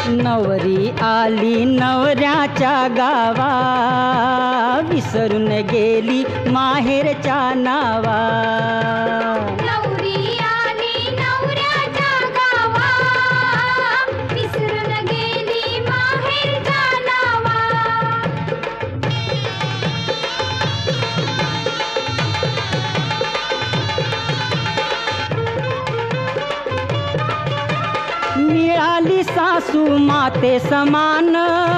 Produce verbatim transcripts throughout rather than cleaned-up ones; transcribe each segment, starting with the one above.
नवरी आली नवऱ्याच्या गावा, विसरून गेली माहेरच्या नावा. नवरी आली नवऱ्याच्या गावा, विसरून गेली माहेरच्या नावा. मिळाली सासू माते समान,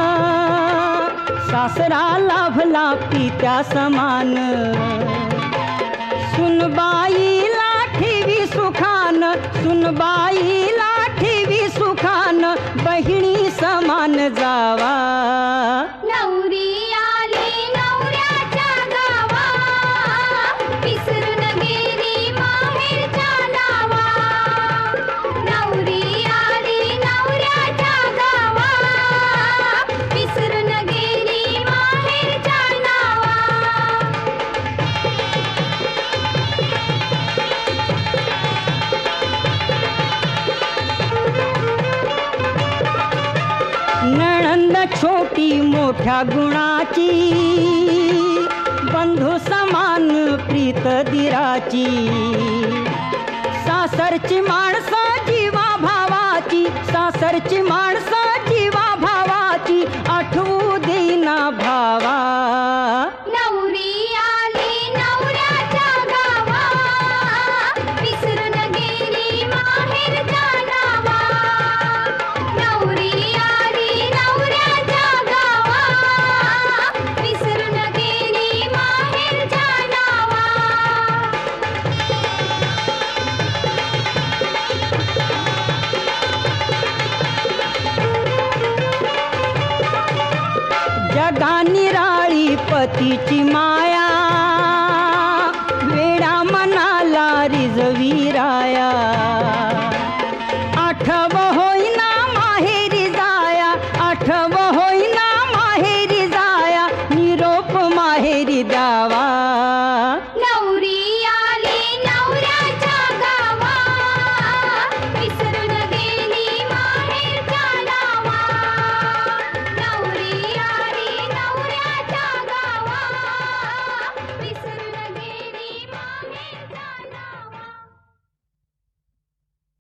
सासरा लाभला पित्या समान. सुनबाईला ठेवी सुखान, सुनबाईला ठेवी सुखान, बहिणी समान जावा. नवरी आली नवऱ्याच्या गावा, विसरून गेली माहेरच्या नावा. नवरी आली नवऱ्याच्या गावा, विसरून गेली माहेरच्या नावा. नणंद छोटी मोठ्या गुणाची, बंधू समान प्रीत दिराची. सासरची माणसं जीवा भावाची, सासरची माणसं जीवा भावाची, आठवू देईना भावा. नवरी आली नवऱ्याच्या गावा, विसरून गेली माहेरच्या नावा. नवरी आली नवऱ्याच्या गावा, विसरून गेली माहेरच्या नावा. जगा निराळी पतीची मा